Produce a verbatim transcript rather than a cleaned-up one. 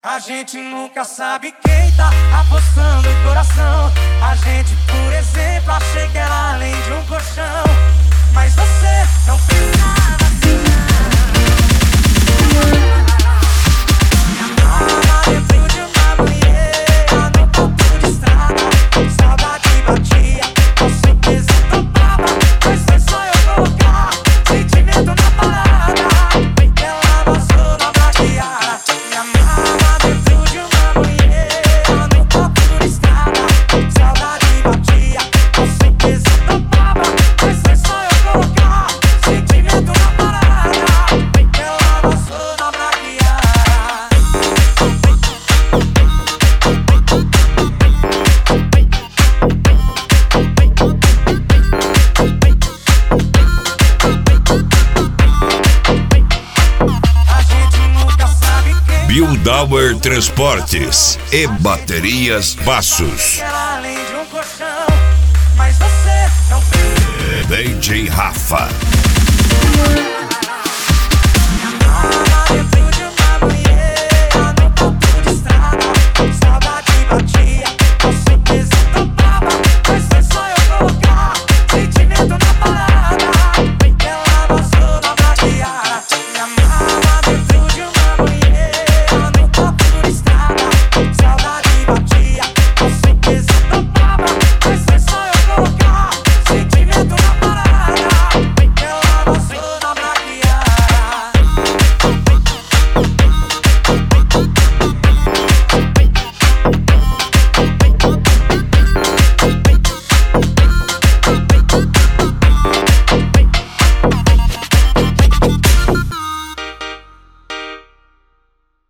A gente nunca sabe quem tá apostando o coração. A gente, por exemplo, achei que era além de um colchão. Mas você não pensava assim, amava dentro de uma banheira, no topo de estrada. Saudade batia, com certeza topava. Mas foi só eu colocar sentimento na parada. Bem que ela vazou na maquiada. Me amava dentro de uma banheira, no topo de estrada. Saudade batia, com certeza topava. Mas foi só eu colocar sentimento na parada. Bem que ela vazou na maquiada. A gente nunca sabe quem Buildauer Transportes e Baterias Passos. era além de um colchão. Mas você não D J Rafa.